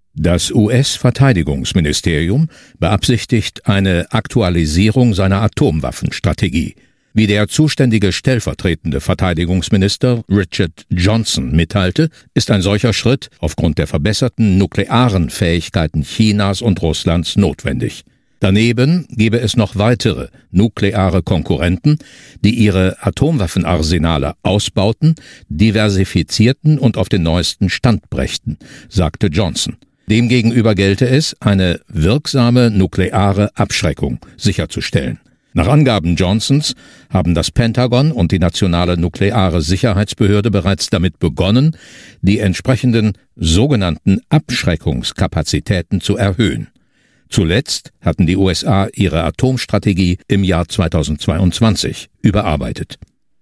Das US-Verteidigungsministerium beabsichtigt eine Aktualisierung seiner Atomwaffenstrategie. Wie der zuständige stellvertretende Verteidigungsminister Richard Johnson mitteilte, ist ein solcher Schritt aufgrund der verbesserten nuklearen Fähigkeiten Chinas und Russlands notwendig. Daneben gebe es noch weitere nukleare Konkurrenten, die ihre Atomwaffenarsenale ausbauten, diversifizierten und auf den neuesten Stand brächten, sagte Johnson. Demgegenüber gelte es, eine wirksame nukleare Abschreckung sicherzustellen. Nach Angaben Johnsons haben das Pentagon und die Nationale Nukleare Sicherheitsbehörde bereits damit begonnen, die entsprechenden sogenannten Abschreckungskapazitäten zu erhöhen. Zuletzt hatten die USA ihre Atomstrategie im Jahr 2022 überarbeitet.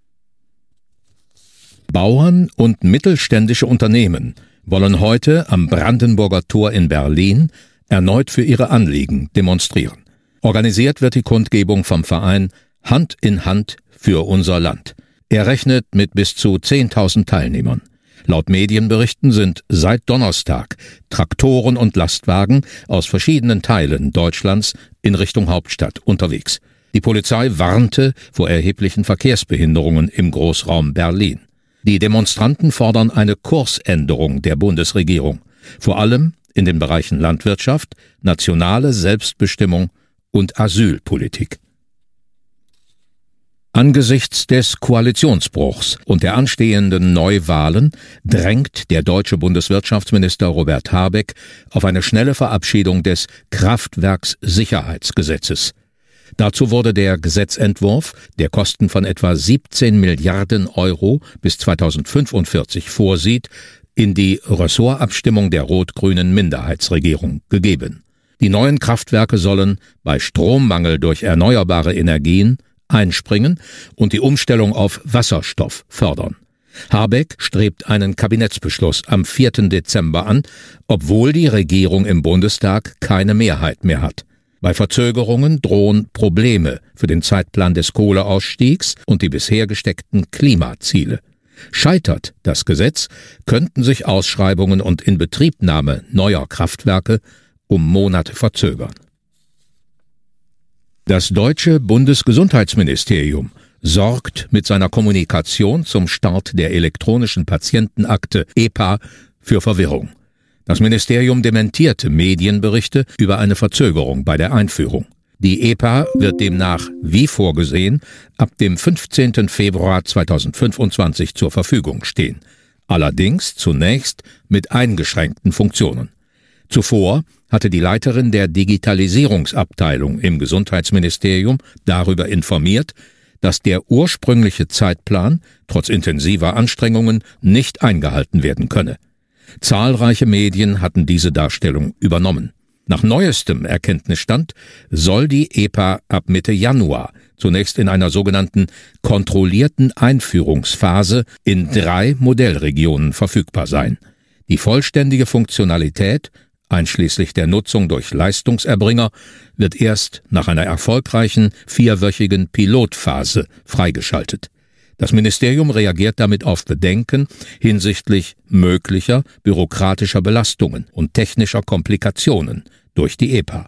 Bauern und mittelständische Unternehmen wollen heute am Brandenburger Tor in Berlin erneut für ihre Anliegen demonstrieren. Organisiert wird die Kundgebung vom Verein Hand in Hand für unser Land. Er rechnet mit bis zu 10.000 Teilnehmern. Laut Medienberichten sind seit Donnerstag Traktoren und Lastwagen aus verschiedenen Teilen Deutschlands in Richtung Hauptstadt unterwegs. Die Polizei warnte vor erheblichen Verkehrsbehinderungen im Großraum Berlin. Die Demonstranten fordern eine Kursänderung der Bundesregierung, vor allem in den Bereichen Landwirtschaft, nationale Selbstbestimmung und Asylpolitik. Angesichts des Koalitionsbruchs und der anstehenden Neuwahlen drängt der deutsche Bundeswirtschaftsminister Robert Habeck auf eine schnelle Verabschiedung des Kraftwerkssicherheitsgesetzes. Dazu wurde der Gesetzentwurf, der Kosten von etwa 17 Milliarden Euro bis 2045 vorsieht, in die Ressortabstimmung der rot-grünen Minderheitsregierung gegeben. Die neuen Kraftwerke sollen bei Strommangel durch erneuerbare Energien einspringen und die Umstellung auf Wasserstoff fördern. Habeck strebt einen Kabinettsbeschluss am 4. Dezember an, obwohl die Regierung im Bundestag keine Mehrheit mehr hat. Bei Verzögerungen drohen Probleme für den Zeitplan des Kohleausstiegs und die bisher gesteckten Klimaziele. Scheitert das Gesetz, könnten sich Ausschreibungen und Inbetriebnahme neuer Kraftwerke um Monate verzögern. Das deutsche Bundesgesundheitsministerium sorgt mit seiner Kommunikation zum Start der elektronischen Patientenakte EPA für Verwirrung. Das Ministerium dementierte Medienberichte über eine Verzögerung bei der Einführung. Die EPA wird demnach, wie vorgesehen, ab dem 15. Februar 2025 zur Verfügung stehen. Allerdings zunächst mit eingeschränkten Funktionen. Zuvor hatte die Leiterin der Digitalisierungsabteilung im Gesundheitsministerium darüber informiert, dass der ursprüngliche Zeitplan trotz intensiver Anstrengungen nicht eingehalten werden könne. Zahlreiche Medien hatten diese Darstellung übernommen. Nach neuestem Erkenntnisstand soll die EPA ab Mitte Januar zunächst in einer sogenannten kontrollierten Einführungsphase in 3 Modellregionen verfügbar sein. Die vollständige Funktionalität einschließlich der Nutzung durch Leistungserbringer, wird erst nach einer erfolgreichen 4-wöchigen Pilotphase freigeschaltet. Das Ministerium reagiert damit auf Bedenken hinsichtlich möglicher bürokratischer Belastungen und technischer Komplikationen durch die EPA.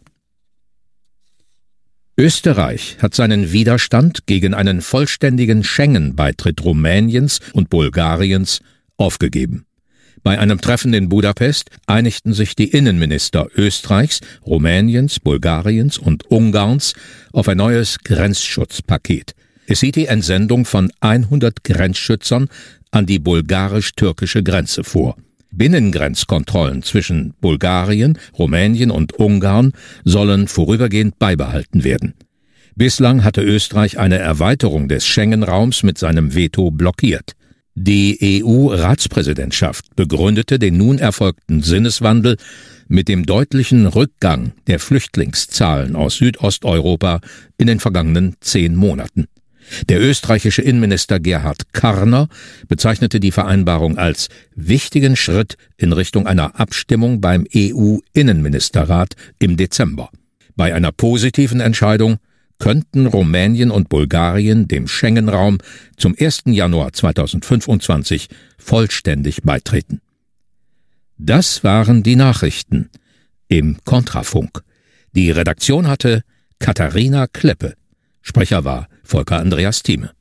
Österreich hat seinen Widerstand gegen einen vollständigen Schengen-Beitritt Rumäniens und Bulgariens aufgegeben. Bei einem Treffen in Budapest einigten sich die Innenminister Österreichs, Rumäniens, Bulgariens und Ungarns auf ein neues Grenzschutzpaket. Es sieht die Entsendung von 100 Grenzschützern an die bulgarisch-türkische Grenze vor. Binnengrenzkontrollen zwischen Bulgarien, Rumänien und Ungarn sollen vorübergehend beibehalten werden. Bislang hatte Österreich eine Erweiterung des Schengen-Raums mit seinem Veto blockiert. Die EU-Ratspräsidentschaft begründete den nun erfolgten Sinneswandel mit dem deutlichen Rückgang der Flüchtlingszahlen aus Südosteuropa in den vergangenen 10 Monaten. Der österreichische Innenminister Gerhard Karner bezeichnete die Vereinbarung als wichtigen Schritt in Richtung einer Abstimmung beim EU-Innenministerrat im Dezember. Bei einer positiven Entscheidung könnten Rumänien und Bulgarien dem Schengen-Raum zum 1. Januar 2025 vollständig beitreten. Das waren die Nachrichten im Kontrafunk. Die Redaktion hatte Katharina Kleppe. Sprecher war Volker Andreas Thieme.